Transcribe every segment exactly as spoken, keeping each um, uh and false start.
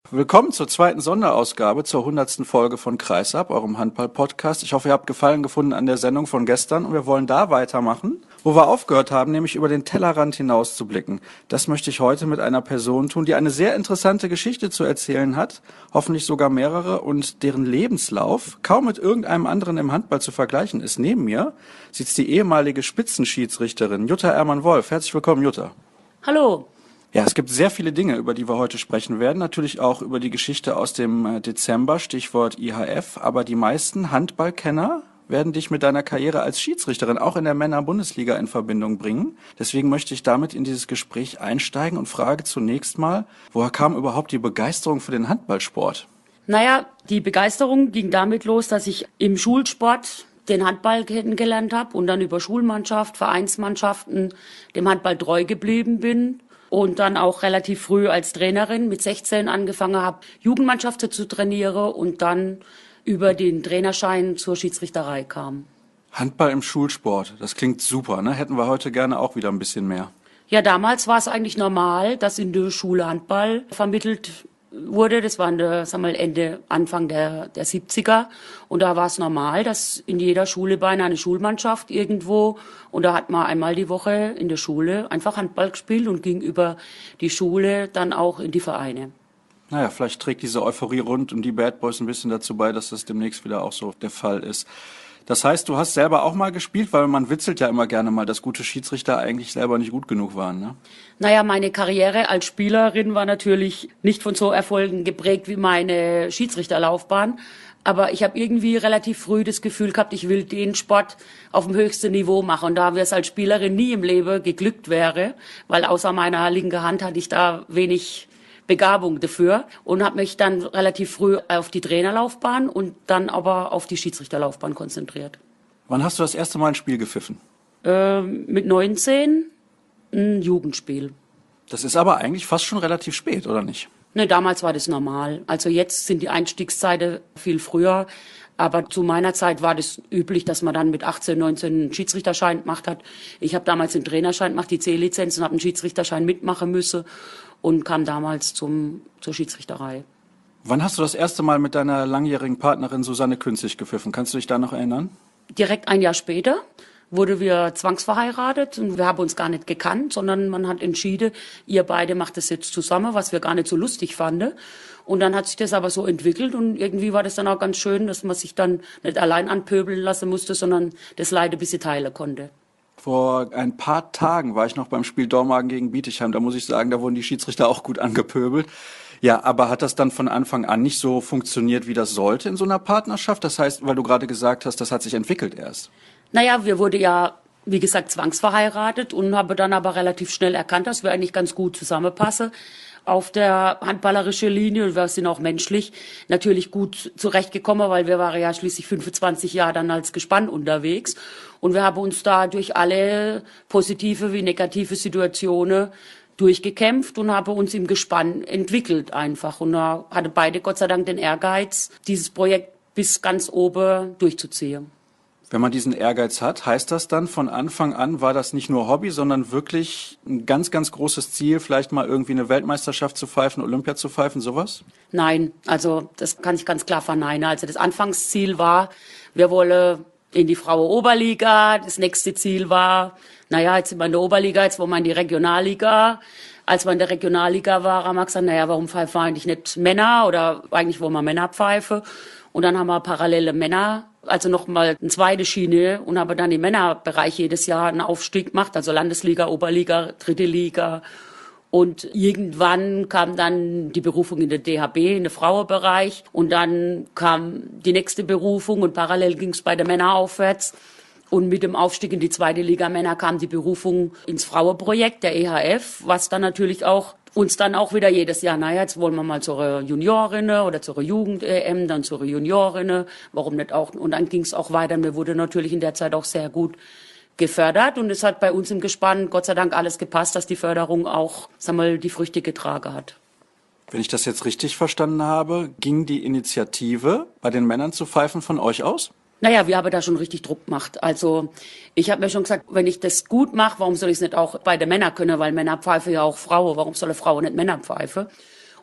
Willkommen zur zweiten Sonderausgabe, zur hundertsten Folge von Kreisab, eurem Handball-Podcast. Ich hoffe, ihr habt Gefallen gefunden an der Sendung von gestern und wir wollen da weitermachen, wo wir aufgehört haben, nämlich über den Tellerrand hinaus zu blicken. Das möchte ich heute mit einer Person tun, die eine sehr interessante Geschichte zu erzählen hat, hoffentlich sogar mehrere, und deren Lebenslauf kaum mit irgendeinem anderen im Handball zu vergleichen ist. Neben mir sitzt die ehemalige Spitzenschiedsrichterin Jutta Ehrmann-Wolf. Herzlich willkommen, Jutta. Hallo. Ja, es gibt sehr viele Dinge, über die wir heute sprechen werden. Natürlich auch über die Geschichte aus dem Dezember, Stichwort I H F. Aber die meisten Handballkenner werden dich mit deiner Karriere als Schiedsrichterin auch in der Männer-Bundesliga in Verbindung bringen. Deswegen möchte ich damit in dieses Gespräch einsteigen und frage zunächst mal, woher kam überhaupt die Begeisterung für den Handballsport? Naja, die Begeisterung ging damit los, dass ich im Schulsport den Handball kennengelernt habe und dann über Schulmannschaft, Vereinsmannschaften dem Handball treu geblieben bin. Und dann auch relativ früh als Trainerin mit sechzehn angefangen habe, Jugendmannschaften zu trainieren und dann über den Trainerschein zur Schiedsrichterei kam. Handball im Schulsport, das klingt super, ne? Hätten wir heute gerne auch wieder ein bisschen mehr. Ja, damals war es eigentlich normal, dass in der Schule Handball vermittelt wurde. Das war in der, sagen wir mal, Ende, Anfang der, der siebziger. Und da war es normal, dass in jeder Schule beinahe eine Schulmannschaft irgendwo, und da hat man einmal die Woche in der Schule einfach Handball gespielt und ging über die Schule dann auch in die Vereine. Naja, vielleicht trägt diese Euphorie rund um die Bad Boys ein bisschen dazu bei, dass das demnächst wieder auch so der Fall ist. Das heißt, du hast selber auch mal gespielt, weil man witzelt ja immer gerne mal, dass gute Schiedsrichter eigentlich selber nicht gut genug waren, ne? Naja, meine Karriere als Spielerin war natürlich nicht von so Erfolgen geprägt wie meine Schiedsrichterlaufbahn. Aber ich habe irgendwie relativ früh das Gefühl gehabt, ich will den Sport auf dem höchsten Niveau machen. Und da mir es als Spielerin nie im Leben geglückt wäre, weil außer meiner linken Hand hatte ich da wenig Begabung dafür und habe mich dann relativ früh auf die Trainerlaufbahn und dann aber auf die Schiedsrichterlaufbahn konzentriert. Wann hast du das erste Mal ein Spiel gepfiffen? Ähm, mit neunzehn ein Jugendspiel. Das ist aber eigentlich fast schon relativ spät, oder nicht? Ne, damals war das normal. Also jetzt sind die Einstiegszeiten viel früher. Aber zu meiner Zeit war das üblich, dass man dann mit achtzehn, neunzehn einen Schiedsrichterschein gemacht hat. Ich habe damals den Trainerschein gemacht, die C-Lizenz, und habe einen Schiedsrichterschein mitmachen müssen und kam damals zum, zur Schiedsrichterei. Wann hast du das erste Mal mit deiner langjährigen Partnerin Susanne Künzig gepfiffen? Kannst du dich da noch erinnern? Direkt ein Jahr später wurden wir zwangsverheiratet und wir haben uns gar nicht gekannt, sondern man hat entschieden, ihr beide macht das jetzt zusammen, was wir gar nicht so lustig fanden. Und dann hat sich das aber so entwickelt und irgendwie war das dann auch ganz schön, dass man sich dann nicht allein anpöbeln lassen musste, sondern das Leid ein bisschen teilen konnte. Vor ein paar Tagen war ich noch beim Spiel Dormagen gegen Bietigheim. Da muss ich sagen, da wurden die Schiedsrichter auch gut angepöbelt. Ja, aber hat das dann von Anfang an nicht so funktioniert, wie das sollte in so einer Partnerschaft? Das heißt, weil du gerade gesagt hast, das hat sich entwickelt erst. Naja, wir wurden ja, wie gesagt, zwangsverheiratet und haben dann aber relativ schnell erkannt, dass wir eigentlich ganz gut zusammenpassen auf der handballerischen Linie, und wir sind auch menschlich natürlich gut zurechtgekommen, weil wir waren ja schließlich fünfundzwanzig Jahre dann als Gespann unterwegs und wir haben uns da durch alle positive wie negative Situationen durchgekämpft und haben uns im Gespann entwickelt einfach, und da hatten beide Gott sei Dank den Ehrgeiz, dieses Projekt bis ganz oben durchzuziehen. Wenn man diesen Ehrgeiz hat, heißt das dann, von Anfang an war das nicht nur Hobby, sondern wirklich ein ganz, ganz großes Ziel, vielleicht mal irgendwie eine Weltmeisterschaft zu pfeifen, Olympia zu pfeifen, sowas? Nein, also das kann ich ganz klar verneinen. Also das Anfangsziel war, wir wollen in die Frauen-Oberliga. Das nächste Ziel war, naja, jetzt sind wir in der Oberliga, jetzt wollen wir in die Regionalliga. Als wir in der Regionalliga waren, haben wir gesagt, naja, warum pfeifen wir eigentlich nicht Männer, oder eigentlich wollen wir Männer pfeifen. Und dann haben wir parallele Männer, also nochmal eine zweite Schiene, und haben dann im Männerbereich jedes Jahr einen Aufstieg gemacht, also Landesliga, Oberliga, dritte Liga. Und irgendwann kam dann die Berufung in der D H B, in den Frauenbereich. Und dann kam die nächste Berufung und parallel ging es bei den Männern aufwärts. Und mit dem Aufstieg in die zweite Liga Männer kam die Berufung ins Frauenprojekt, der E H F, was dann natürlich auch uns dann auch wieder jedes Jahr, naja, jetzt wollen wir mal zur Juniorinnen oder zur Jugend-E M, dann zur Juniorinnen, warum nicht auch? Und dann ging es auch weiter. Mir wurde natürlich in der Zeit auch sehr gut gefördert, und es hat bei uns im Gespann Gott sei Dank alles gepasst, dass die Förderung auch, sag mal, die Früchte getragen hat. Wenn ich das jetzt richtig verstanden habe, ging die Initiative, bei den Männern zu pfeifen, von euch aus? Naja, wir haben da schon richtig Druck gemacht. Also ich habe mir schon gesagt, wenn ich das gut mache, warum soll ich es nicht auch bei den Männern können? Weil Männer pfeifen ja auch Frauen. Warum soll eine Frau nicht Männer pfeifen?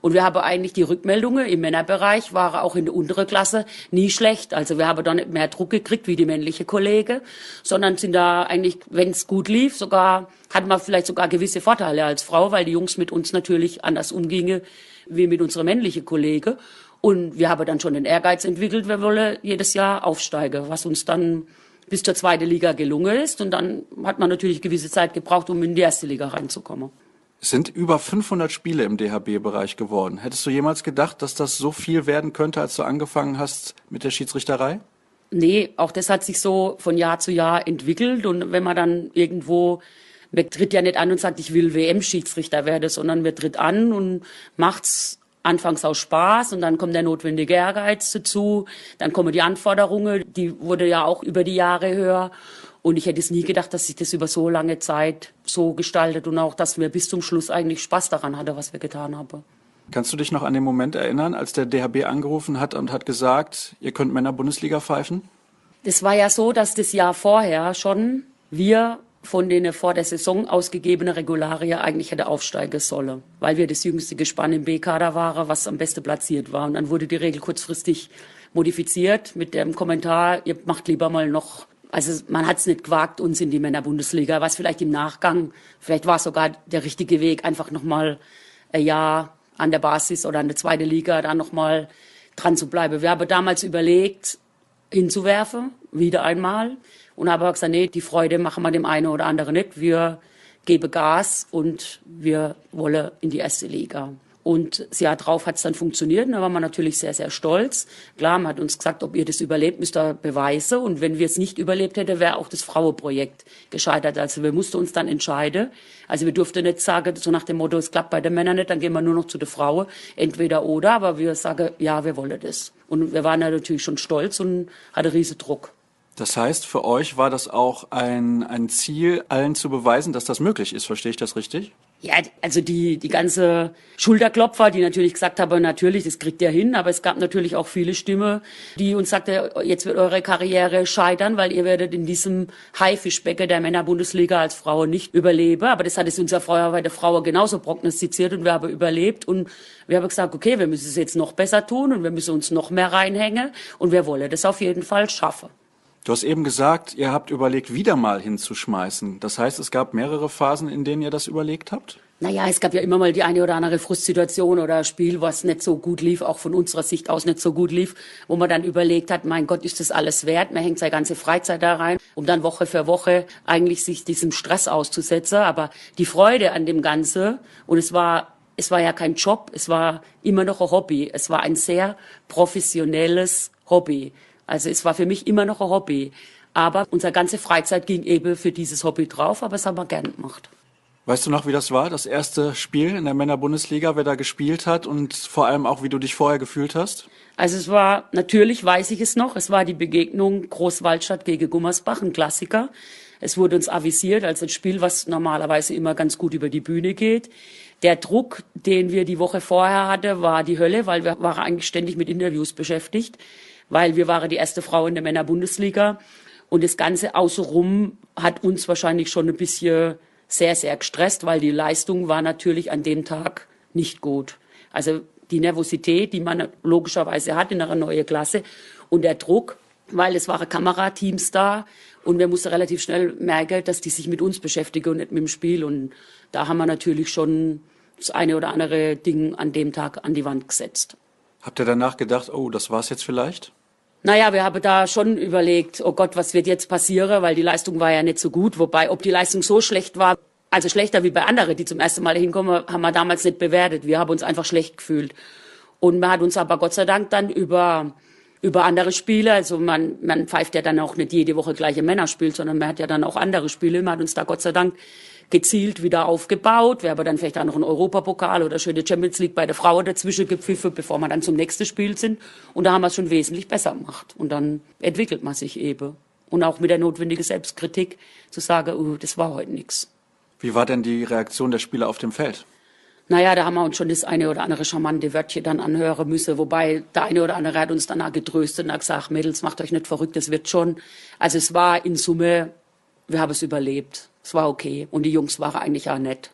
Und wir haben eigentlich die Rückmeldungen im Männerbereich waren auch in der unteren Klasse nie schlecht. Also wir haben da nicht mehr Druck gekriegt wie die männliche Kollege, sondern sind da eigentlich, wenn es gut lief, sogar hatten wir vielleicht sogar gewisse Vorteile als Frau, weil die Jungs mit uns natürlich anders umgingen wie mit unserer männlichen Kollege. Und wir haben dann schon den Ehrgeiz entwickelt, wir wollen jedes Jahr aufsteigen, was uns dann bis zur zweiten Liga gelungen ist. Und dann hat man natürlich gewisse Zeit gebraucht, um in die erste Liga reinzukommen. Es sind über fünfhundert Spiele im D H B-Bereich geworden. Hättest du jemals gedacht, dass das so viel werden könnte, als du angefangen hast mit der Schiedsrichterei? Nee, auch das hat sich so von Jahr zu Jahr entwickelt. Und wenn man dann irgendwo, man tritt ja nicht an und sagt, ich will W M-Schiedsrichter werden, sondern man tritt an und macht's anfangs aus Spaß und dann kommt der notwendige Ehrgeiz dazu. Dann kommen die Anforderungen, die wurde ja auch über die Jahre höher. Und ich hätte es nie gedacht, dass sich das über so lange Zeit so gestaltet und auch, dass wir bis zum Schluss eigentlich Spaß daran hatten, was wir getan haben. Kannst du dich noch an den Moment erinnern, als der D H B angerufen hat und hat gesagt, ihr könnt Männer-Bundesliga pfeifen? Das war ja so, dass das Jahr vorher schon wir von den vor der Saison ausgegebenen Regularien eigentlich hätte aufsteigen sollen, weil wir das jüngste Gespann im B-Kader waren, was am besten platziert war. Und dann wurde die Regel kurzfristig modifiziert mit dem Kommentar, ihr macht lieber mal noch. Also man hat es nicht gewagt, uns in die Männer-Bundesliga, was vielleicht im Nachgang, vielleicht war es sogar der richtige Weg, einfach nochmal ein Jahr an der Basis oder an der zweiten Liga da nochmal dran zu bleiben. Wir haben damals überlegt, hinzuwerfen, wieder einmal, und haben gesagt, nee, die Freude machen wir dem einen oder anderen nicht. Wir geben Gas und wir wollen in die erste Liga. Und das Jahr drauf hat es dann funktioniert, da waren wir natürlich sehr, sehr stolz. Klar, man hat uns gesagt, ob ihr das überlebt, müsst ihr beweisen. Und wenn wir es nicht überlebt hätten, wäre auch das Frauenprojekt gescheitert. Also wir mussten uns dann entscheiden. Also wir durften nicht sagen, so nach dem Motto, es klappt bei den Männern nicht, dann gehen wir nur noch zu den Frauen. Entweder oder, aber wir sagen, ja, wir wollen das. Und wir waren ja natürlich schon stolz und hatten riesen Druck. Das heißt, für euch war das auch ein, ein Ziel, allen zu beweisen, dass das möglich ist. Verstehe ich das richtig? Ja, also die, die ganze Schulterklopfer, die natürlich gesagt haben, natürlich, das kriegt ihr hin, aber es gab natürlich auch viele Stimmen, die uns sagten, jetzt wird eure Karriere scheitern, weil ihr werdet in diesem Haifischbecken der Männer-Bundesliga als Frau nicht überleben. Aber das hat es unser Feuerwehr der Frauen genauso prognostiziert und wir haben überlebt. Und wir haben gesagt, okay, wir müssen es jetzt noch besser tun und wir müssen uns noch mehr reinhängen und wir wollen das auf jeden Fall schaffen. Du hast eben gesagt, ihr habt überlegt, wieder mal hinzuschmeißen. Das heißt, es gab mehrere Phasen, in denen ihr das überlegt habt? Naja, es gab ja immer mal die eine oder andere Frustsituation oder Spiel, was nicht so gut lief, auch von unserer Sicht aus nicht so gut lief, wo man dann überlegt hat, mein Gott, ist das alles wert? Man hängt seine ganze Freizeit da rein, um dann Woche für Woche eigentlich sich diesem Stress auszusetzen. Aber die Freude an dem Ganzen, und es war es war ja kein Job, es war immer noch ein Hobby. Es war ein sehr professionelles Hobby. Also es war für mich immer noch ein Hobby. Aber unsere ganze Freizeit ging eben für dieses Hobby drauf, aber es haben wir gern gemacht. Weißt du noch, wie das war, das erste Spiel in der Männer-Bundesliga, wer da gespielt hat und vor allem auch, wie du dich vorher gefühlt hast? Also es war, natürlich weiß ich es noch, es war die Begegnung Großwaldstadt gegen Gummersbach, ein Klassiker. Es wurde uns avisiert als ein Spiel, was normalerweise immer ganz gut über die Bühne geht. Der Druck, den wir die Woche vorher hatten, war die Hölle, weil wir waren eigentlich ständig mit Interviews beschäftigt. Weil wir waren die erste Frau in der Männer-Bundesliga und das Ganze außenrum hat uns wahrscheinlich schon ein bisschen sehr, sehr gestresst, weil die Leistung war natürlich an dem Tag nicht gut. Also die Nervosität, die man logischerweise hat in einer neuen Klasse und der Druck, weil es waren Kamerateams da und wir mussten relativ schnell merken, dass die sich mit uns beschäftigen und nicht mit dem Spiel. Und da haben wir natürlich schon das eine oder andere Ding an dem Tag an die Wand gesetzt. Habt ihr danach gedacht, oh, das war's jetzt vielleicht? Naja, wir haben da schon überlegt, oh Gott, was wird jetzt passieren, weil die Leistung war ja nicht so gut. Wobei, ob die Leistung so schlecht war, also schlechter wie bei anderen, die zum ersten Mal hinkommen, haben wir damals nicht bewertet. Wir haben uns einfach schlecht gefühlt. Und man hat uns aber Gott sei Dank dann über, über andere Spiele, also man, man pfeift ja dann auch nicht jede Woche gleiche Männerspiel, sondern man hat ja dann auch andere Spiele. Man hat uns da Gott sei Dank gezielt wieder aufgebaut. Wir haben dann vielleicht auch noch einen Europapokal oder schöne Champions League bei der Frau dazwischen gepfiffen, bevor wir dann zum nächsten Spiel sind. Und da haben wir es schon wesentlich besser gemacht. Und dann entwickelt man sich eben. Und auch mit der notwendigen Selbstkritik zu sagen, oh, das war heute nichts. Wie war denn die Reaktion der Spieler auf dem Feld? Naja, da haben wir uns schon das eine oder andere charmante Wörtchen dann anhören müssen. Wobei der eine oder andere hat uns danach getröstet und hat gesagt, Mädels, macht euch nicht verrückt, das wird schon. Also es war in Summe, wir haben es überlebt. Es war okay. Und die Jungs waren eigentlich auch nett.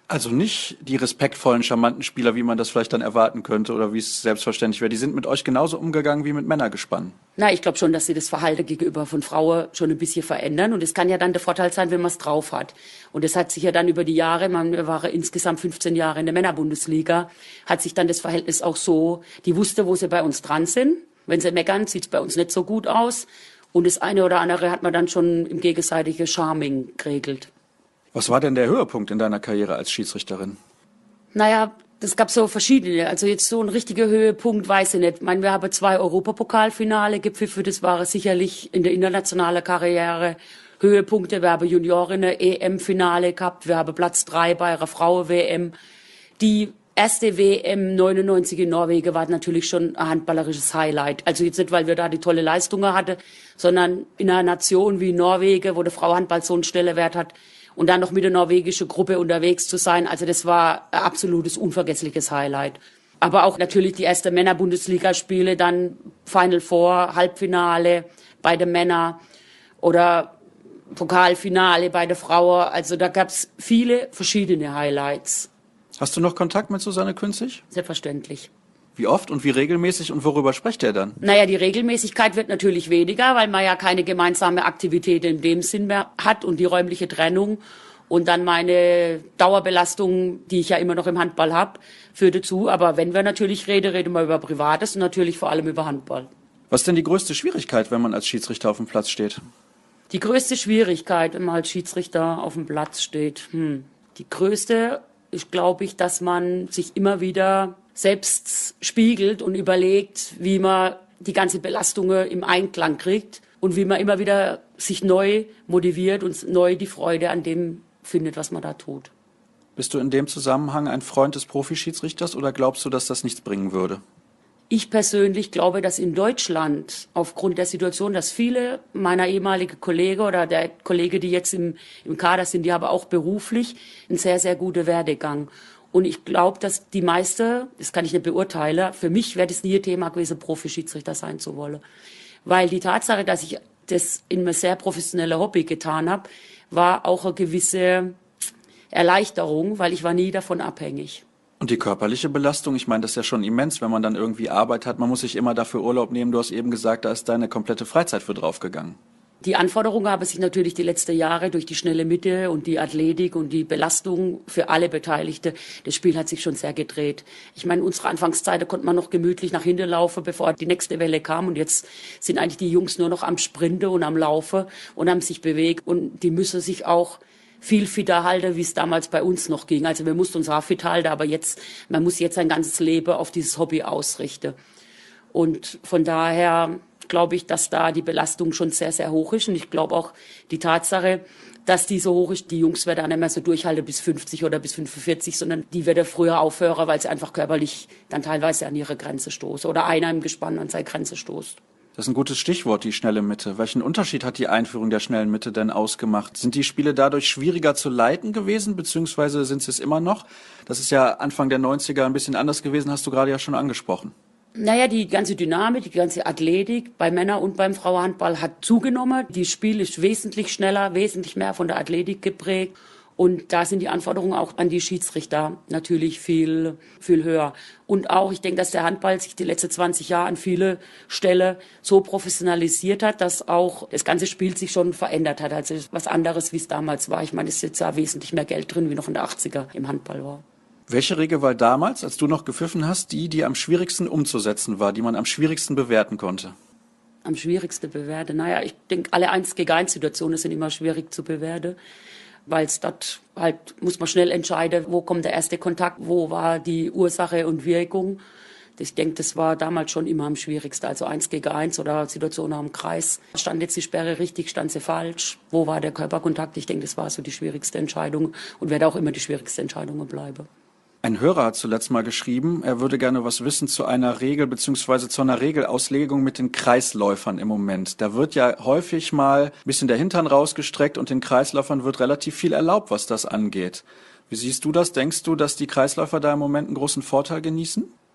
Also nicht die respektvollen, charmanten Spieler, wie man das vielleicht dann erwarten könnte oder wie es selbstverständlich wäre. Die sind mit euch genauso umgegangen wie mit Männergespann. Na, ich glaube schon, dass sie das Verhalten gegenüber von Frauen schon ein bisschen verändern. Und es kann ja dann der Vorteil sein, wenn man es drauf hat. Und es hat sich ja dann über die Jahre, man war insgesamt fünfzehn Jahre in der Männerbundesliga, hat sich dann das Verhältnis auch so, die wusste, wo sie bei uns dran sind. Wenn sie meckern, sieht es bei uns nicht so gut aus. Und das eine oder andere hat man dann schon im gegenseitigen Charming geregelt. Was war denn der Höhepunkt in deiner Karriere als Schiedsrichterin? Naja, das gab so verschiedene. Also jetzt so ein richtiger Höhepunkt weiß ich nicht. Ich meine, wir haben zwei Europapokalfinale gepfiffen. Das war sicherlich in der internationalen Karriere Höhepunkte. Wir haben Juniorinnen-E M-Finale gehabt. Wir haben Platz drei bei einer Frauen-W M. Die erste W M neunundneunzig in Norwegen war natürlich schon ein handballerisches Highlight. Also jetzt nicht, weil wir da die tolle Leistungen hatten, sondern in einer Nation wie Norwegen, wo der Frauenhandball so einen Stellenwert hat, und dann noch mit der norwegischen Gruppe unterwegs zu sein. Also das war ein absolutes, unvergessliches Highlight. Aber auch natürlich die ersten Männer-Bundesligaspiele, dann Final Four, Halbfinale bei den Männern oder Pokalfinale bei den Frauen. Also da gab's viele verschiedene Highlights. Hast du noch Kontakt mit Susanne Künzig? Selbstverständlich. Wie oft und wie regelmäßig und worüber sprecht ihr dann? Naja, die Regelmäßigkeit wird natürlich weniger, weil man ja keine gemeinsame Aktivität in dem Sinn mehr hat und die räumliche Trennung. Und dann meine Dauerbelastung, die ich ja immer noch im Handball habe, führt dazu. Aber wenn wir natürlich reden, reden wir über Privates und natürlich vor allem über Handball. Was ist denn die größte Schwierigkeit, wenn man als Schiedsrichter auf dem Platz steht? Die größte Schwierigkeit, wenn man als Schiedsrichter auf dem Platz steht, hm, die größte ist, glaube ich, dass man sich immer wieder selbst spiegelt und überlegt, wie man die ganze Belastung im Einklang kriegt und wie man immer wieder sich neu motiviert und neu die Freude an dem findet, was man da tut. Bist du in dem Zusammenhang ein Freund des Profischiedsrichters oder glaubst du, dass das nichts bringen würde? Ich persönlich glaube, dass in Deutschland aufgrund der Situation, dass viele meiner ehemaligen Kollegen oder der Kollegen, die jetzt im, im Kader sind, die haben auch beruflich einen sehr, sehr guten Werdegang. Und ich glaube, dass die meisten, das kann ich nicht beurteilen, für mich wäre das nie ein Thema gewesen, Profischiedsrichter sein zu wollen. Weil die Tatsache, dass ich das in einem sehr professionellen Hobby getan habe, war auch eine gewisse Erleichterung, weil ich war nie davon abhängig. Und die körperliche Belastung, ich meine, das ist ja schon immens, wenn man dann irgendwie Arbeit hat. Man muss sich immer dafür Urlaub nehmen. Du hast eben gesagt, da ist deine komplette Freizeit für draufgegangen. Die Anforderungen haben sich natürlich die letzten Jahre durch die schnelle Mitte und die Athletik und die Belastung für alle Beteiligte, das Spiel hat sich schon sehr gedreht. Ich meine, in unserer Anfangszeit konnte man noch gemütlich nach hinten laufen, bevor die nächste Welle kam. Und jetzt sind eigentlich die Jungs nur noch am Sprinten und am Laufen und haben sich bewegt. Und die müssen sich auch viel fitter halten, wie es damals bei uns noch ging. Also wir mussten uns auch fit halten, aber jetzt, man muss jetzt sein ganzes Leben auf dieses Hobby ausrichten. Und von daher glaube ich, dass da die Belastung schon sehr, sehr hoch ist. Und ich glaube auch die Tatsache, dass die so hoch ist, die Jungs werden auch nicht mehr so durchhalten bis fünfzig oder bis fünfundvierzig, sondern die werden früher aufhören, weil sie einfach körperlich dann teilweise an ihre Grenze stoßen oder einer im Gespann an seine Grenze stoßt. Das ist ein gutes Stichwort, die schnelle Mitte. Welchen Unterschied hat die Einführung der schnellen Mitte denn ausgemacht? Sind die Spiele dadurch schwieriger zu leiten gewesen, beziehungsweise sind sie es immer noch? Das ist ja Anfang der neunziger ein bisschen anders gewesen, hast du gerade ja schon angesprochen. Naja, die ganze Dynamik, die ganze Athletik bei Männer- und beim Frauenhandball hat zugenommen. Die Spiel ist wesentlich schneller, wesentlich mehr von der Athletik geprägt. Und da sind die Anforderungen auch an die Schiedsrichter natürlich viel, viel höher. Und auch, ich denke, dass der Handball sich die letzten zwanzig Jahre an viele Stellen so professionalisiert hat, dass auch das ganze Spiel sich schon verändert hat. Also was anderes, wie es damals war. Ich meine, es ist jetzt ja wesentlich mehr Geld drin, wie noch in der achtziger im Handball war. Welche Regel war damals, als du noch gepfiffen hast, die, die am schwierigsten umzusetzen war, die man am schwierigsten bewerten konnte? Am schwierigsten bewerten? Naja, ich denke, alle eins gegen eins Situationen sind immer schwierig zu bewerten, weil es dort halt, muss man schnell entscheiden, wo kommt der erste Kontakt, wo war die Ursache und Wirkung. Ich denke, das war damals schon immer am schwierigsten. Also eins gegen eins oder Situationen am Kreis. Stand jetzt die Sperre richtig, stand sie falsch? Wo war der Körperkontakt? Ich denke, das war so die schwierigste Entscheidung und werde auch immer die schwierigste Entscheidung bleiben. Ein Hörer hat zuletzt mal geschrieben, er würde gerne was wissen zu einer Regel bzw. zu einer Regelauslegung mit den Kreisläufern im Moment. Da wird ja häufig mal ein bisschen der Hintern rausgestreckt und den Kreisläufern wird relativ viel erlaubt, was das angeht. Wie siehst du das? Denkst du, dass die Kreisläufer da im Moment einen großen Vorteil genießen?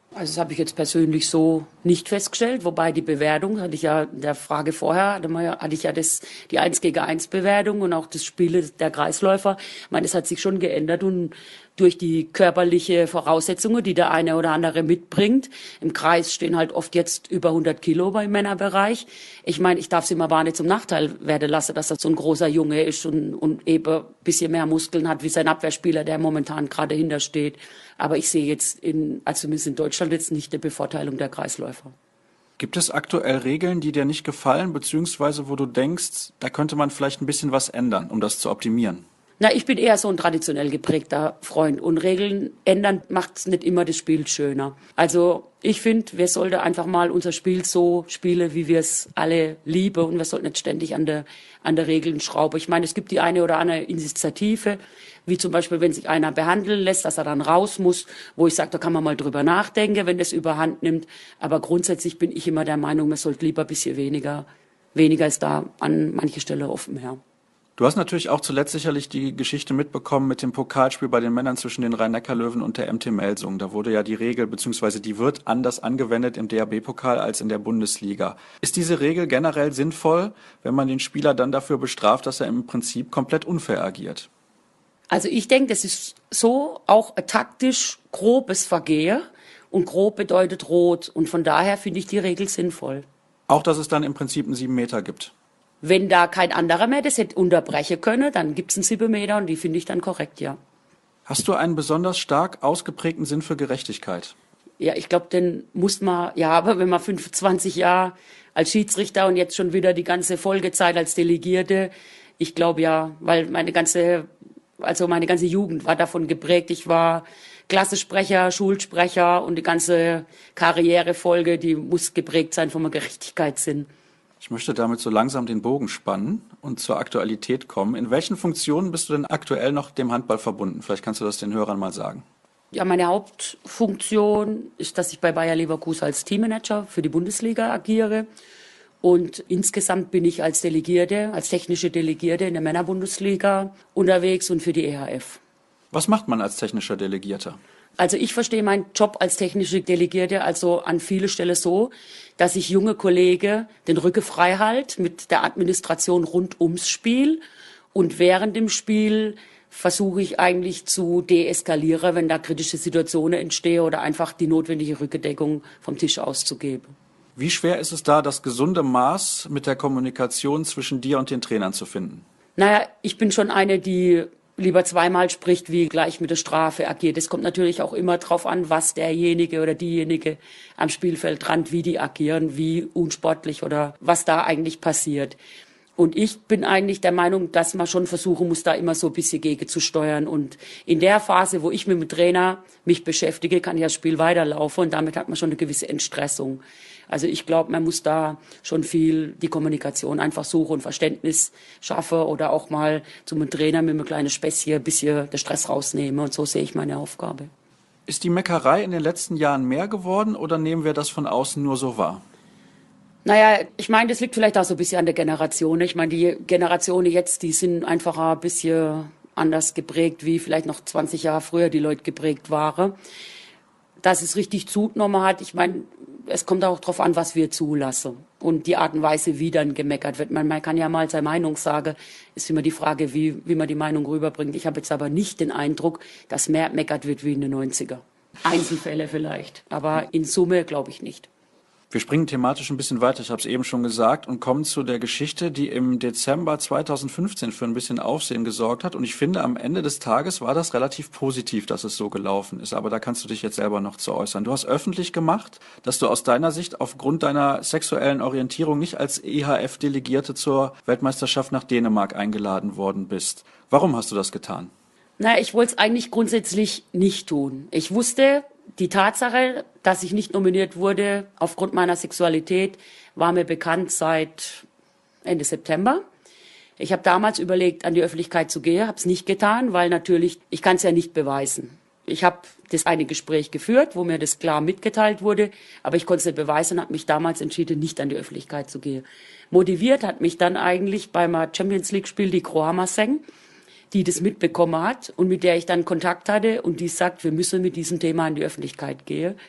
Also das habe ich jetzt persönlich so nicht festgestellt, wobei die Bewertung, hatte ich ja in der Frage vorher, hatte, man ja, hatte ich ja das, die eins gegen eins Bewertung und auch das Spiel der Kreisläufer. Ich meine, das hat sich schon geändert und durch die körperliche Voraussetzungen, die der eine oder andere mitbringt. Im Kreis stehen halt oft jetzt über hundert Kilo beim Männerbereich. Ich meine, ich darf es ihm aber nicht zum Nachteil werden lassen, dass er so ein großer Junge ist und, und eben ein bisschen mehr Muskeln hat wie sein Abwehrspieler, der momentan gerade dahinter steht. Aber ich sehe jetzt in, also zumindest in Deutschland jetzt nicht die Bevorteilung der Kreisläufer. Gibt es aktuell Regeln, die dir nicht gefallen, beziehungsweise wo du denkst, da könnte man vielleicht ein bisschen was ändern, um das zu optimieren? Na, ich bin eher so ein traditionell geprägter Freund und Regeln ändern macht's nicht immer das Spiel schöner. Also ich finde, wir sollten einfach mal unser Spiel so spielen, wie wir es alle lieben und wir sollten nicht ständig an der an der Regeln schrauben. Ich meine, es gibt die eine oder andere Initiative, wie zum Beispiel, wenn sich einer behandeln lässt, dass er dann raus muss, wo ich sage, da kann man mal drüber nachdenken, wenn das überhand nimmt. Aber grundsätzlich bin ich immer der Meinung, man sollte lieber ein bisschen weniger, weniger ist da an manche Stelle offen, ja. Du hast natürlich auch zuletzt sicherlich die Geschichte mitbekommen mit dem Pokalspiel bei den Männern zwischen den Rhein-Neckar-Löwen und der M T Melsungen. Da wurde ja die Regel, beziehungsweise die wird anders angewendet im D H B-Pokal als in der Bundesliga. Ist diese Regel generell sinnvoll, wenn man den Spieler dann dafür bestraft, dass er im Prinzip komplett unfair agiert? Also ich denke, das ist so auch ein taktisch grobes Vergehen und grob bedeutet rot. Und von daher finde ich die Regel sinnvoll. Auch, dass es dann im Prinzip einen sieben Meter gibt? Wenn da kein anderer mehr das hätte unterbrechen können, dann gibt's einen sieben Meter und die finde ich dann korrekt, ja. Hast du einen besonders stark ausgeprägten Sinn für Gerechtigkeit? Ja, ich glaube, den muss man, ja, aber wenn man fünfundzwanzig Jahre als Schiedsrichter und jetzt schon wieder die ganze Folgezeit als Delegierte, ich glaube ja, weil meine ganze, also meine ganze Jugend war davon geprägt. Ich war Klassensprecher, Schulsprecher und die ganze Karrierefolge, die muss geprägt sein vom Gerechtigkeitssinn. Ich möchte damit so langsam den Bogen spannen und zur Aktualität kommen. In welchen Funktionen bist du denn aktuell noch dem Handball verbunden? Vielleicht kannst du das den Hörern mal sagen. Ja, meine Hauptfunktion ist, dass ich bei Bayer Leverkusen als Teammanager für die Bundesliga agiere. Und insgesamt bin ich als Delegierte, als technische Delegierte in der Männerbundesliga unterwegs und für die E H F. Was macht man als technischer Delegierter? Also ich verstehe meinen Job als technische Delegierte also an viele Stellen so, dass ich junge Kollegen den Rücken frei halte mit der Administration rund ums Spiel und während dem Spiel versuche ich eigentlich zu deeskalieren, wenn da kritische Situationen entstehen oder einfach die notwendige Rückendeckung vom Tisch auszugeben. Wie schwer ist es da, das gesunde Maß mit der Kommunikation zwischen dir und den Trainern zu finden? Naja, ich bin schon eine, die lieber zweimal spricht, wie gleich mit der Strafe agiert. Es kommt natürlich auch immer drauf an, was derjenige oder diejenige am Spielfeldrand, wie die agieren, wie unsportlich oder was da eigentlich passiert. Und ich bin eigentlich der Meinung, dass man schon versuchen muss, da immer so ein bisschen gegenzusteuern. Und in der Phase, wo ich mit dem Trainer mich beschäftige, kann ja das Spiel weiterlaufen und damit hat man schon eine gewisse Entstressung. Also ich glaube, man muss da schon viel die Kommunikation einfach suchen und Verständnis schaffen oder auch mal zum Trainer mit einem kleinen Späßchen ein bisschen den Stress rausnehmen. Und so sehe ich meine Aufgabe. Ist die Meckerei in den letzten Jahren mehr geworden oder nehmen wir das von außen nur so wahr? Naja, ich meine, das liegt vielleicht auch so ein bisschen an der Generation. Ich meine, die Generationen jetzt, die sind einfach ein bisschen anders geprägt, wie vielleicht noch zwanzig Jahre früher die Leute geprägt waren. Dass es richtig zugenommen hat, ich meine, es kommt auch darauf an, was wir zulassen und die Art und Weise, wie dann gemeckert wird. Man, man kann ja mal seine Meinung sagen, ist immer die Frage, wie, wie man die Meinung rüberbringt. Ich habe jetzt aber nicht den Eindruck, dass mehr meckert wird wie in den neunziger. Einzelfälle vielleicht, aber in Summe glaube ich nicht. Wir springen thematisch ein bisschen weiter, ich habe es eben schon gesagt, und kommen zu der Geschichte, die im Dezember zweitausendfünfzehn für ein bisschen Aufsehen gesorgt hat. Und ich finde, am Ende des Tages war das relativ positiv, dass es so gelaufen ist. Aber da kannst du dich jetzt selber noch zu äußern. Du hast öffentlich gemacht, dass du aus deiner Sicht aufgrund deiner sexuellen Orientierung nicht als E H F-Delegierte zur Weltmeisterschaft nach Dänemark eingeladen worden bist. Warum hast du das getan? Na, ich wollte es eigentlich grundsätzlich nicht tun. Ich wusste, die Tatsache, dass ich nicht nominiert wurde aufgrund meiner Sexualität, war mir bekannt seit Ende September. Ich habe damals überlegt, an die Öffentlichkeit zu gehen, habe es nicht getan, weil natürlich, ich kann es ja nicht beweisen. Ich habe das eine Gespräch geführt, wo mir das klar mitgeteilt wurde, aber ich konnte es nicht beweisen und habe mich damals entschieden, nicht an die Öffentlichkeit zu gehen. Motiviert hat mich dann eigentlich beim Champions League Spiel die Kroama Seng, die das mitbekommen hat und mit der ich dann Kontakt hatte und die sagt, wir müssen mit diesem Thema in die Öffentlichkeit gehen.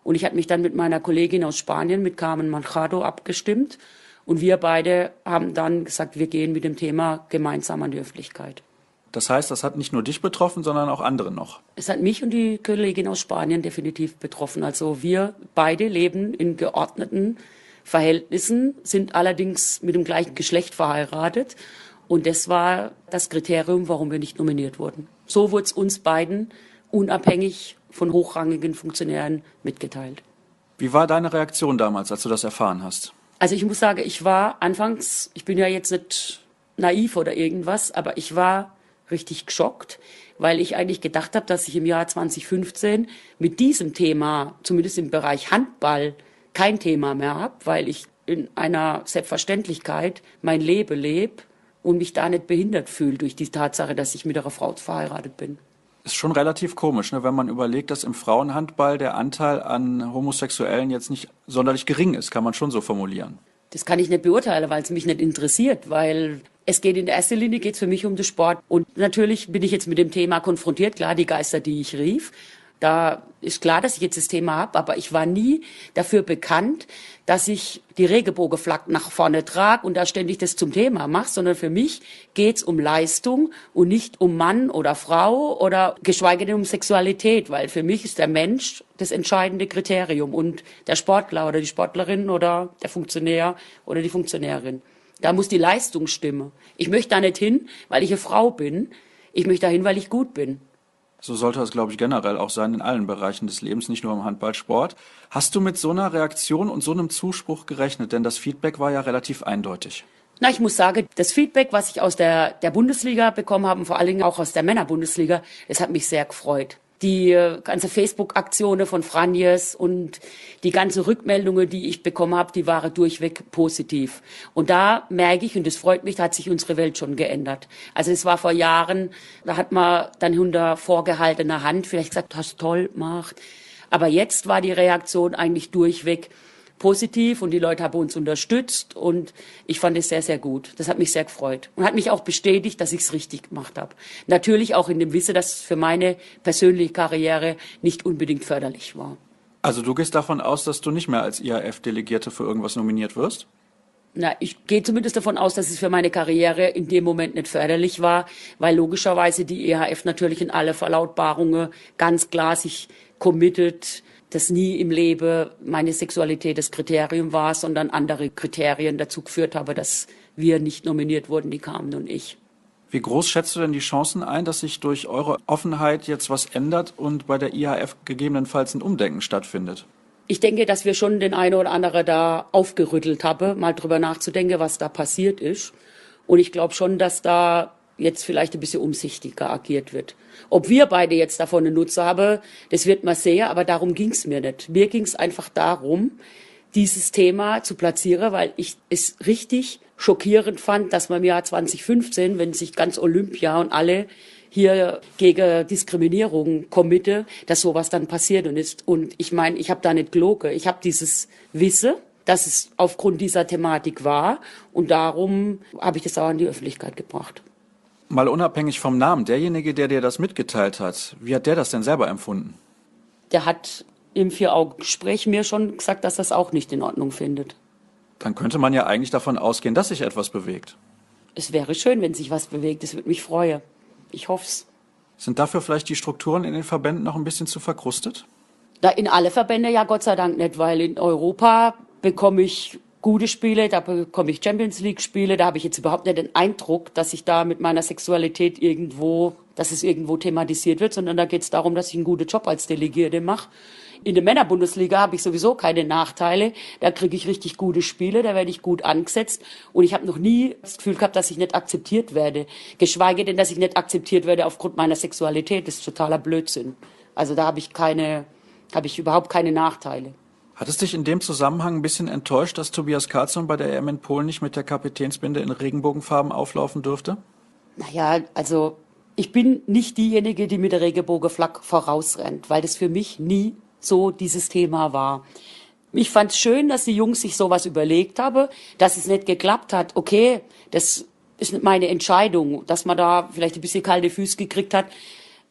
Und ich hatte mich dann mit meiner Kollegin aus Spanien, mit Carmen Manjado, abgestimmt. Und wir beide haben dann gesagt, wir gehen mit dem Thema gemeinsam an die Öffentlichkeit. Das heißt, das hat nicht nur dich betroffen, sondern auch andere noch? Es hat mich und die Kollegin aus Spanien definitiv betroffen. Also wir beide leben in geordneten Verhältnissen, sind allerdings mit dem gleichen Geschlecht verheiratet. Und das war das Kriterium, warum wir nicht nominiert wurden. So wurde es uns beiden unabhängig von hochrangigen Funktionären mitgeteilt. Wie war deine Reaktion damals, als du das erfahren hast? Also ich muss sagen, ich war anfangs, ich bin ja jetzt nicht naiv oder irgendwas, aber ich war richtig geschockt, weil ich eigentlich gedacht habe, dass ich im Jahr zwanzig fünfzehn mit diesem Thema, zumindest im Bereich Handball, kein Thema mehr habe, weil ich in einer Selbstverständlichkeit mein Leben lebe und mich da nicht behindert fühle durch die Tatsache, dass ich mit einer Frau verheiratet bin. Ist schon relativ komisch, ne, wenn man überlegt, dass im Frauenhandball der Anteil an Homosexuellen jetzt nicht sonderlich gering ist, kann man schon so formulieren. Das kann ich nicht beurteilen, weil es mich nicht interessiert, weil es geht in erster Linie geht's für mich um den Sport. Und natürlich bin ich jetzt mit dem Thema konfrontiert, klar, die Geister, die ich rief. Da ist klar, dass ich jetzt das Thema habe, aber ich war nie dafür bekannt, dass ich die Regenbogenflaggen nach vorne trage und da ständig das zum Thema mache, sondern für mich geht's um Leistung und nicht um Mann oder Frau oder geschweige denn um Sexualität, weil für mich ist der Mensch das entscheidende Kriterium und der Sportler oder die Sportlerin oder der Funktionär oder die Funktionärin. Da muss die Leistung stimmen. Ich möchte da nicht hin, weil ich eine Frau bin. Ich möchte da hin, weil ich gut bin. So sollte das, glaube ich, generell auch sein in allen Bereichen des Lebens, nicht nur im Handballsport. Hast du mit so einer Reaktion und so einem Zuspruch gerechnet? Denn das Feedback war ja relativ eindeutig. Na, ich muss sagen, das Feedback, was ich aus der, der Bundesliga bekommen habe, und vor allen Dingen auch aus der Männerbundesliga, das hat mich sehr gefreut. Die äh, ganze Facebook-Aktionen von Franjes und die ganze Rückmeldungen, die ich bekommen habe, die waren durchweg positiv. Und da merke ich, und das freut mich, da hat sich unsere Welt schon geändert. Also es war vor Jahren, da hat man dann unter vorgehaltener Hand vielleicht gesagt, hast toll gemacht. Aber jetzt war die Reaktion eigentlich durchweg positiv und die Leute haben uns unterstützt und ich fand es sehr, sehr gut. Das hat mich sehr gefreut und hat mich auch bestätigt, dass ich es richtig gemacht habe. Natürlich auch in dem Wissen, dass es für meine persönliche Karriere nicht unbedingt förderlich war. Also du gehst davon aus, dass du nicht mehr als I A F-Delegierte für irgendwas nominiert wirst? Na, ich gehe zumindest davon aus, dass es für meine Karriere in dem Moment nicht förderlich war, weil logischerweise die E H F natürlich in alle Verlautbarungen ganz klar sich committet, dass nie im Leben meine Sexualität das Kriterium war, sondern andere Kriterien dazu geführt haben, dass wir nicht nominiert wurden, die Carmen und ich. Wie groß schätzt du denn die Chancen ein, dass sich durch eure Offenheit jetzt was ändert und bei der I H F gegebenenfalls ein Umdenken stattfindet? Ich denke, dass wir schon den einen oder anderen da aufgerüttelt haben, mal drüber nachzudenken, was da passiert ist. Und ich glaube schon, dass da jetzt vielleicht ein bisschen umsichtiger agiert wird. Ob wir beide jetzt davon einen Nutzen haben, das wird man sehen, aber darum ging es mir nicht. Mir ging es einfach darum, dieses Thema zu platzieren, weil ich es richtig schockierend fand, dass man im Jahr zwanzig fünfzehn, wenn sich ganz Olympia und alle hier gegen Diskriminierung committen, dass sowas dann passiert und ist. Und ich meine, ich habe da nicht gelogen. Ich habe dieses Wissen, dass es aufgrund dieser Thematik war und darum habe ich das auch an die Öffentlichkeit gebracht. Mal unabhängig vom Namen, derjenige, der dir das mitgeteilt hat, wie hat der das denn selber empfunden? Der hat im Vier-Augen-Gespräch mir schon gesagt, dass er das auch nicht in Ordnung findet. Dann könnte man ja eigentlich davon ausgehen, dass sich etwas bewegt. Es wäre schön, wenn sich was bewegt. Es würde mich freuen. Ich hoffe es. Sind dafür vielleicht die Strukturen in den Verbänden noch ein bisschen zu verkrustet? Da in alle Verbände ja Gott sei Dank nicht, weil in Europa bekomme ich gute Spiele, da bekomme ich Champions League Spiele, da habe ich jetzt überhaupt nicht den Eindruck, dass ich da mit meiner Sexualität irgendwo, dass es irgendwo thematisiert wird, sondern da geht es darum, dass ich einen guten Job als Delegierte mache. In der Männerbundesliga habe ich sowieso keine Nachteile, da kriege ich richtig gute Spiele, da werde ich gut angesetzt und ich habe noch nie das Gefühl gehabt, dass ich nicht akzeptiert werde, geschweige denn, dass ich nicht akzeptiert werde aufgrund meiner Sexualität, das ist totaler Blödsinn. Also da habe ich keine, habe ich überhaupt keine Nachteile. Hat es dich in dem Zusammenhang ein bisschen enttäuscht, dass Tobias Karlsson bei der E M in Polen nicht mit der Kapitänsbinde in Regenbogenfarben auflaufen dürfte? Naja, also ich bin nicht diejenige, die mit der Regenbogenflagge vorausrennt, weil das für mich nie so dieses Thema war. Ich fand es schön, dass die Jungs sich sowas überlegt haben, dass es nicht geklappt hat. Okay, das ist nicht meine Entscheidung, dass man da vielleicht ein bisschen kalte Füße gekriegt hat.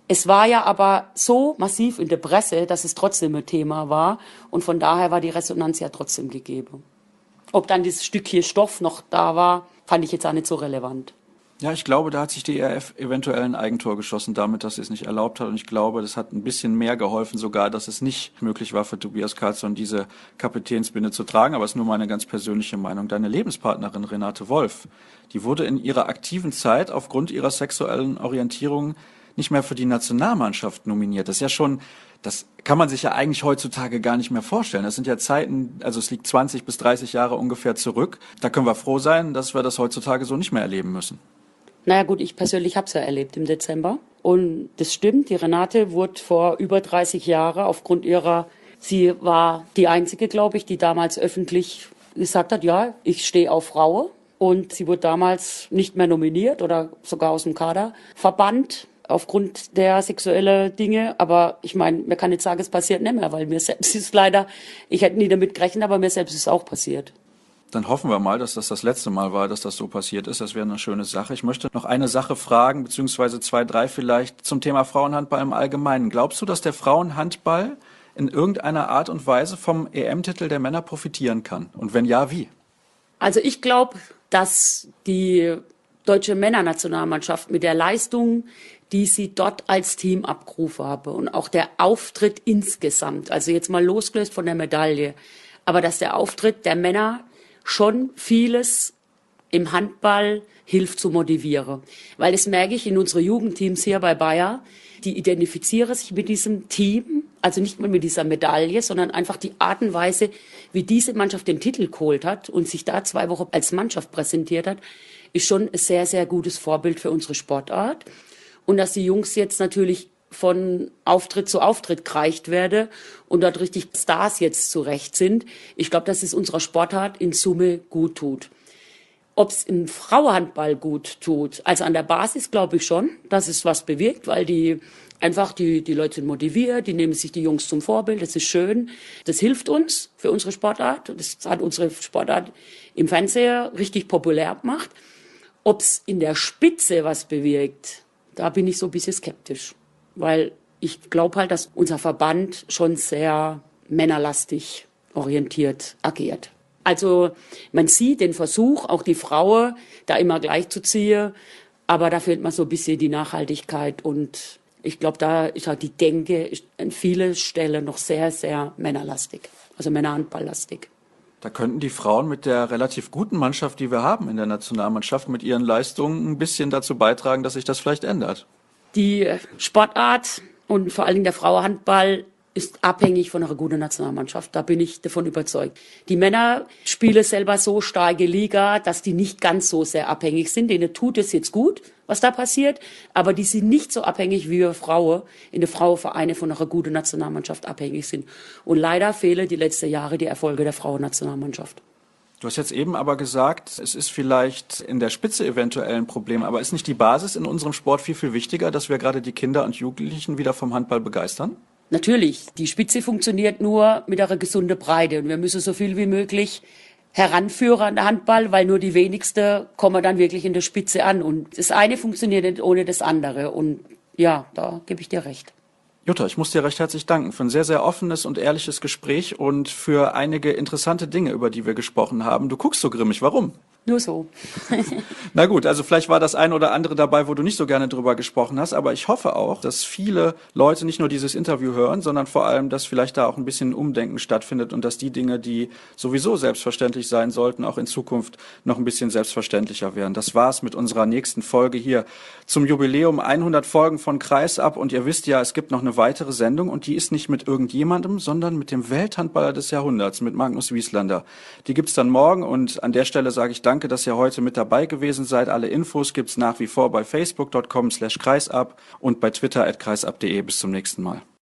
Es war ja aber so massiv in der Presse, dass es trotzdem ein Thema war. Und von daher war die Resonanz ja trotzdem gegeben. Ob dann dieses Stückchen Stoff noch da war, fand ich jetzt auch nicht so relevant. Ja, ich glaube, da hat sich die E R F eventuell ein Eigentor geschossen damit, dass sie es nicht erlaubt hat. Und ich glaube, das hat ein bisschen mehr geholfen sogar, dass es nicht möglich war für Tobias Karlsson, diese Kapitänsbinde zu tragen. Aber es ist nur meine ganz persönliche Meinung. Deine Lebenspartnerin Renate Wolf, die wurde in ihrer aktiven Zeit aufgrund ihrer sexuellen Orientierung nicht mehr für die Nationalmannschaft nominiert. Das ist ja schon, das kann man sich ja eigentlich heutzutage gar nicht mehr vorstellen. Das sind ja Zeiten, also es liegt zwanzig bis dreißig Jahre ungefähr zurück. Da können wir froh sein, dass wir das heutzutage so nicht mehr erleben müssen. Naja gut, ich persönlich habe es ja erlebt im Dezember. Und das stimmt, die Renate wurde vor über dreißig Jahren aufgrund ihrer, sie war die Einzige, glaube ich, die damals öffentlich gesagt hat, ja, ich stehe auf Frauen. Und sie wurde damals nicht mehr nominiert oder sogar aus dem Kader verbannt aufgrund der sexuellen Dinge. Aber ich meine, man kann nicht sagen, es passiert nicht mehr, weil mir selbst ist leider, ich hätte nie damit gerechnet, aber mir selbst ist es auch passiert. Dann hoffen wir mal, dass das das letzte Mal war, dass das so passiert ist. Das wäre eine schöne Sache. Ich möchte noch eine Sache fragen, beziehungsweise zwei, drei vielleicht zum Thema Frauenhandball im Allgemeinen. Glaubst du, dass der Frauenhandball in irgendeiner Art und Weise vom E M-Titel der Männer profitieren kann? Und wenn ja, wie? Also ich glaube, dass die deutsche Männernationalmannschaft mit der Leistung, die sie dort als Team abgerufen habe und auch der Auftritt insgesamt, also jetzt mal losgelöst von der Medaille, aber dass der Auftritt der Männer schon vieles im Handball hilft zu motivieren. Weil das merke ich in unseren Jugendteams hier bei Bayer, die identifizieren sich mit diesem Team, also nicht mehr mit dieser Medaille, sondern einfach die Art und Weise, wie diese Mannschaft den Titel geholt hat und sich da zwei Wochen als Mannschaft präsentiert hat, ist schon ein sehr, sehr gutes Vorbild für unsere Sportart. Und dass die Jungs jetzt natürlich von Auftritt zu Auftritt gereicht werde und dort richtig Stars jetzt zurecht sind. Ich glaube, dass es unserer Sportart in Summe gut tut. Ob es im Frauenhandball gut tut, also an der Basis glaube ich schon, dass es was bewirkt, weil die einfach, die, die Leute sind motiviert, die nehmen sich die Jungs zum Vorbild, das ist schön. Das hilft uns für unsere Sportart. Das hat unsere Sportart im Fernseher richtig populär gemacht. Ob es in der Spitze was bewirkt, da bin ich so ein bisschen skeptisch. Weil ich glaube halt, dass unser Verband schon sehr männerlastig orientiert agiert. Also man sieht den Versuch, auch die Frauen da immer gleich zu ziehen, aber da fehlt mir so ein bisschen die Nachhaltigkeit und ich glaube, da ist halt die Denke an vielen Stellen noch sehr, sehr männerlastig, also männerhandballlastig. Da könnten die Frauen mit der relativ guten Mannschaft, die wir haben in der Nationalmannschaft, mit ihren Leistungen ein bisschen dazu beitragen, dass sich das vielleicht ändert. Die Sportart und vor allen Dingen der Frauenhandball ist abhängig von einer guten Nationalmannschaft. Da bin ich davon überzeugt. Die Männer spielen selber so starke Liga, dass die nicht ganz so sehr abhängig sind. Denen tut es jetzt gut, was da passiert. Aber die sind nicht so abhängig, wie wir Frauen in den Frauenvereinen von einer guten Nationalmannschaft abhängig sind. Und leider fehlen die letzten Jahre die Erfolge der Frauennationalmannschaft. Du hast jetzt eben aber gesagt, es ist vielleicht in der Spitze eventuell ein Problem, aber ist nicht die Basis in unserem Sport viel, viel wichtiger, dass wir gerade die Kinder und Jugendlichen wieder vom Handball begeistern? Natürlich, die Spitze funktioniert nur mit einer gesunden Breite und wir müssen so viel wie möglich heranführen an den Handball, weil nur die wenigsten kommen dann wirklich in der Spitze an und das eine funktioniert nicht ohne das andere und ja, da gebe ich dir recht. Jutta, ich muss dir recht herzlich danken für ein sehr, sehr offenes und ehrliches Gespräch und für einige interessante Dinge, über die wir gesprochen haben. Du guckst so grimmig, warum? Nur so. Na gut, also vielleicht war das ein oder andere dabei, wo du nicht so gerne drüber gesprochen hast, aber ich hoffe auch, dass viele Leute nicht nur dieses Interview hören, sondern vor allem, dass vielleicht da auch ein bisschen Umdenken stattfindet und dass die Dinge, die sowieso selbstverständlich sein sollten, auch in Zukunft noch ein bisschen selbstverständlicher werden. Das war's mit unserer nächsten Folge hier zum Jubiläum hundert Folgen von Kreisab und ihr wisst ja, es gibt noch eine weitere Sendung und die ist nicht mit irgendjemandem, sondern mit dem Welthandballer des Jahrhunderts, mit Magnus Wieslander. Die gibt's dann morgen und an der Stelle sage ich Danke. Danke, dass ihr heute mit dabei gewesen seid. Alle Infos gibt's nach wie vor bei facebook punkt com slash kreisab und bei twitter at kreisab punkt de. Bis zum nächsten Mal.